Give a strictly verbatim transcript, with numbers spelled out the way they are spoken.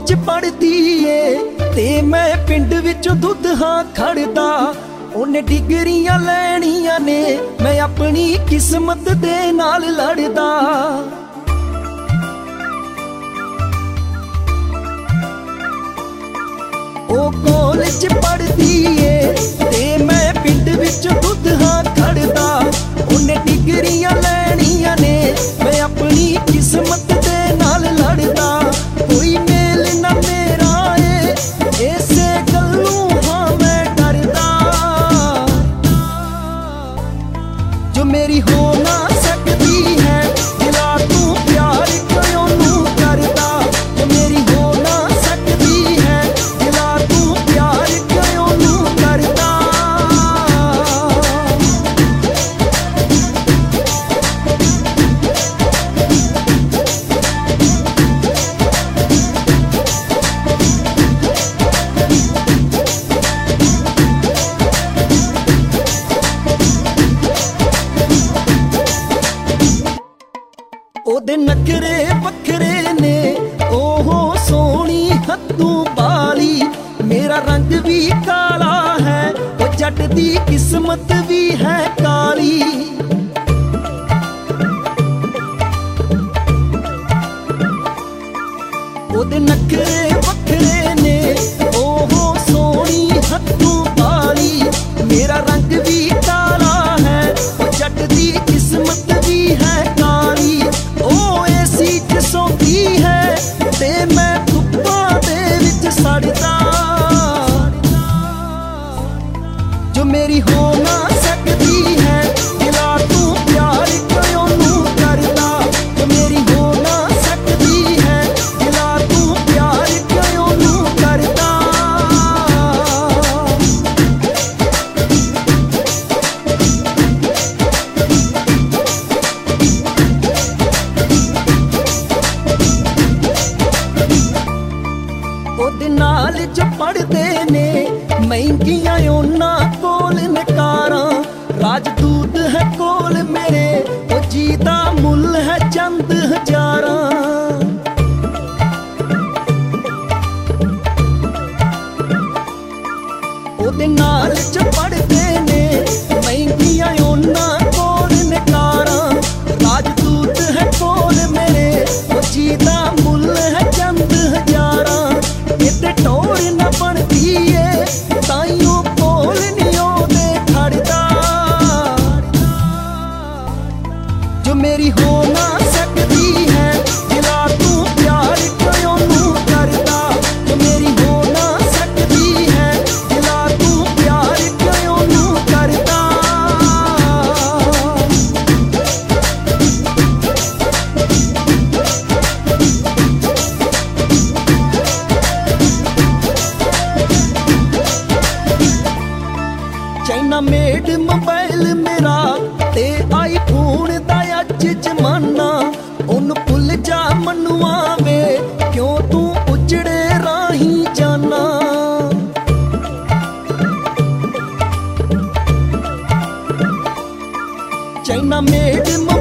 च पढ़दी ए ते मैं पिंड विच दुध हां खड़दा। उन्हें डिगरियां लैनियां ने मैं अपनी किस्मत दे नाल लड़दा। ओ कॉलेज पढ़दी ए ते मैं पिंड विच दुध हां खड़दा। उन्हें डिगरियां लैनियां ने मैं अपनी किस्मत दे नाल लड़दा। कोई मेल ना मेरा ए इसे गल्लों हां मैं डरदा। जो मेरी हो ना सकती है दिला तू प्यार क्यों नू करदा। जो मेरी हो ना सकती है दिला तू प्यार क्यों नू करदा। ओदे नखरे वखरे ने ओहो सोहनी हत्थों बाली। मेरा रंग भी काला है ओ जट दी किस्मत भी है काली। ओदे नखरे वखरे ने ओहो सोहनी हत्थों बाली। मेरा रंग भी काला है ओ जट दी किस्मत भी है काली। सोती है ते मैं धुप्पा दे विच सड़दा। जो मेरी हो ना सकती है दिला तू प्यार क्यों नू करदा। जो मेरी हो ना सकती है दिला तू प्यार क्यों नू करदा। ओदे नाल जो पढ़दे ने महंगियां उन्हां कोल नकारां। राजदूत है कोल मेरे ओ जीदा मुल है चंद हजारां। ओदे नाल जो पढ़दे ने महंगियां उन्हां कोल नकारां। राजदूत है कोल मेरे ओ जीदा मुल है चंद हजारां। इते टोर न बनदी ए ताइयों कोल नी ओदे खड़दा। जो मेरी हो ना सकती है दिला तू प्यार क्यों नू करदा। जो मेरी हो ना सकती है दिला तू प्यार क्यों नू करदा। चाइना मेड मोबाइल मेरा ते आई फोन दा अज जमाना। उन भुल जा मनुआ वे क्यों तू उजड़े राही जाना। China made